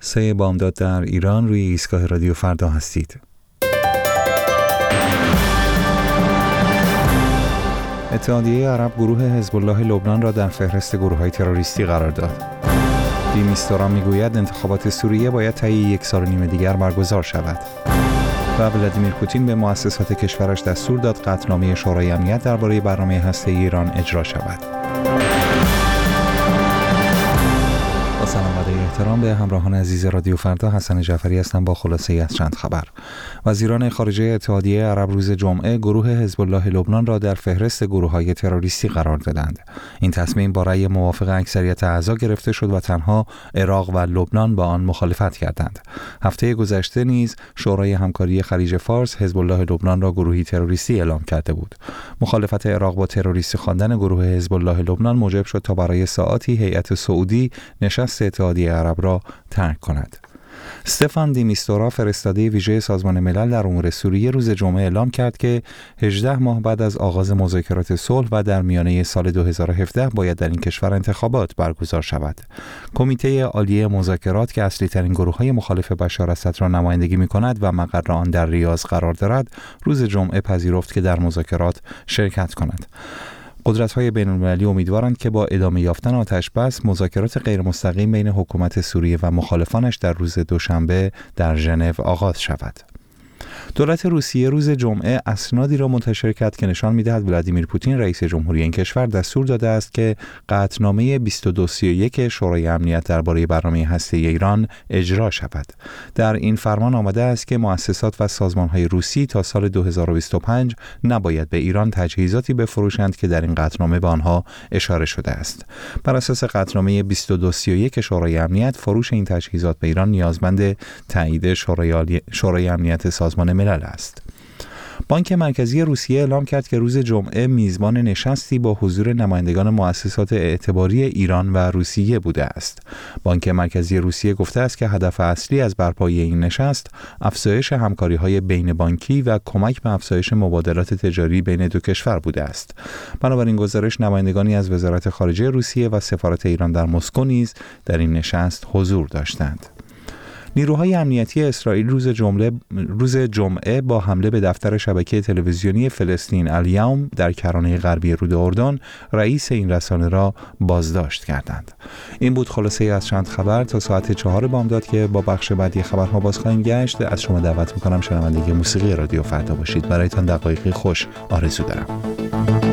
3 بامداد در ایران روی ایستگاه رادیو فردا هستید. اتحادیه عرب گروه حزب الله لبنان را در فهرست گروه‌های تروریستی قرار داد. دیمیستورا میگوید انتخابات سوریه باید طی 1.5 سال دیگر برگزار شود. و ولادیمیر پوتین به مؤسسات کشورش دستور داد قطعنامه شورای امنیت درباره برنامه هسته‌ای ایران اجرا شود. با سلام و احترام به همراهان عزیز رادیو فردا، حسن جعفری هستم با خلاصه‌ای از چند خبر. وزیران خارجه اتحادیه عرب روز جمعه گروه حزب الله لبنان را در فهرست گروه‌های تروریستی قرار دادند. این تصمیم با رأی موافق اکثریت اعضا گرفته شد و تنها عراق و لبنان با آن مخالفت کردند. هفته گذشته نیز شورای همکاری خلیج فارس حزب الله لبنان را گروهی تروریستی اعلام کرده بود. مخالفت عراق با تروریستی خواندن گروه حزب الله لبنان موجب شد تا برای ساعاتی هیئت سعودی نشست اتحادیه عرب را ترک کند. استفان دیمیستورا فرستاده ویژه سازمان ملل در امور سوریه روز جمعه اعلام کرد که 18 ماه بعد از آغاز مذاکرات صلح و در میانه سال 2017 باید در این کشور انتخابات برگزار شود. کمیته عالی مذاکرات که اصلی ترین گروه‌های مخالف بشار اسد را نمایندگی می‌کند و مقر آن در ریاض قرار دارد، روز جمعه پذیرفت که در مذاکرات شرکت کند. قدرت‌های بین‌المللی امیدوارند که با ادامه یافتن آتش‌بس مذاکرات غیرمستقیم بین حکومت سوریه و مخالفانش در روز دوشنبه در ژنو آغاز شود. دولت روسیه روز جمعه اسنادی را منتشر کرد که نشان می‌دهد ولادیمیر پوتین رئیس جمهوری این کشور دستور داده است که قطعنامه 2231 شورای امنیت درباره برنامه هسته‌ای ایران اجرا شود. در این فرمان آمده است که مؤسسات و سازمان‌های روسی تا سال 2025 نباید به ایران تجهیزاتی بفروشند که در این قطعنامه به آنها اشاره شده است. بر اساس قطعنامه 2231 شورای امنیت، فروش این تجهیزات به ایران نیازمند تایید شورای امنیت سازمان ملل است. بانک مرکزی روسیه اعلام کرد که روز جمعه میزبان نشستی با حضور نمایندگان مؤسسات اعتباری ایران و روسیه بوده است. بانک مرکزی روسیه گفته است که هدف اصلی از برپایی این نشست افزایش همکاری‌های بین بانکی و کمک به افزایش مبادلات تجاری بین دو کشور بوده است. بنابراین گزارش نمایندگانی از وزارت خارجه روسیه و سفارت ایران در مسکو نیز در این نشست حضور داشتند. نیروهای امنیتی اسرائیل روز جمعه با حمله به دفتر شبکه تلویزیونی فلسطین الیوم در کرانه غربی رود اردن رئیس این رسانه را بازداشت کردند. این بود خلاصه از چند خبر تا ساعت 4 بامداد که با بخش بعدی خبرها باز خواهیم گشت. از شما دعوت می‌کنم شنونده موسیقی رادیو فردا باشید. برایتان دقایقی خوش آرزو دارم.